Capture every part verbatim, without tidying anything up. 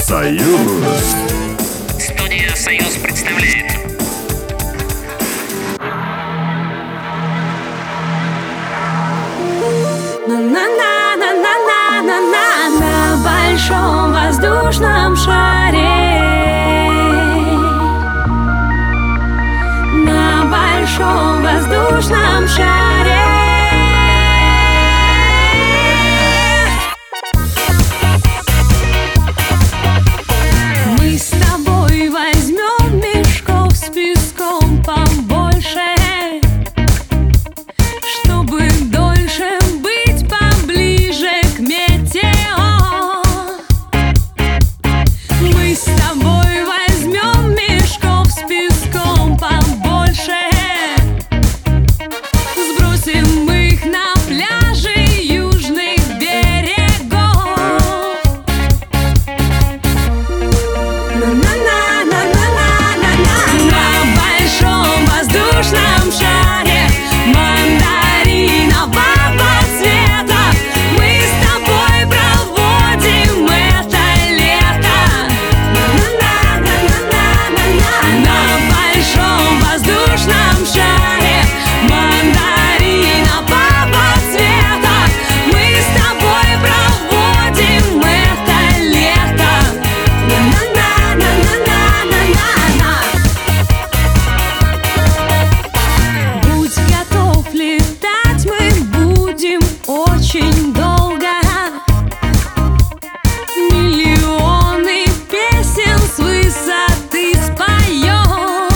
Союз. Студия «Союз» представляет. На-на-на-на-на-на-на-на на большом воздушном шаре, на большом воздушном шаре. Мы с тобой возьмем мешков с песком побольше, чтобы дольше быть поближе к метео. Мы с тобой возьмем мешков с песком побольше, сбросим их на пляжи южных берегов. На большом воздушном шаре мандаринового цвета мы с тобой проводим это лето. На большом воздушном шаре мандаринового цвета мы с тобой проводим это лето. Будь готов летать, мы будем очень долго. Миллионы песен с высоты споем.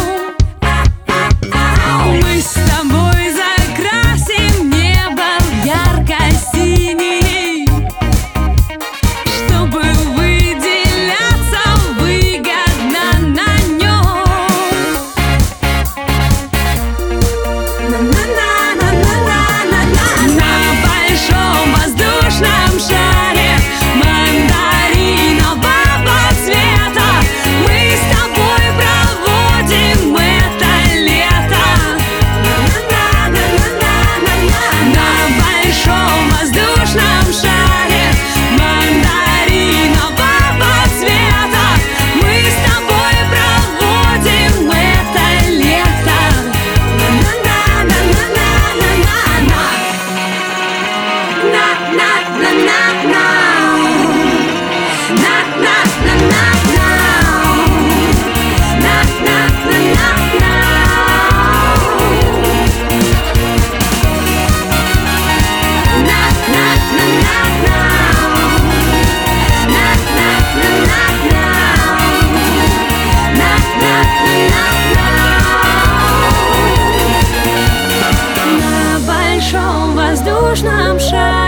Мы с тобой закрасим небо в ярко-синий, чтобы выделяться выгодно на нем. На большом воздушном шаре мандаринового цвета мы с тобой проводим это лето. На большом воздушном шаре мандаринового цвета мы с тобой проводим это лето. На большом воздушном шаре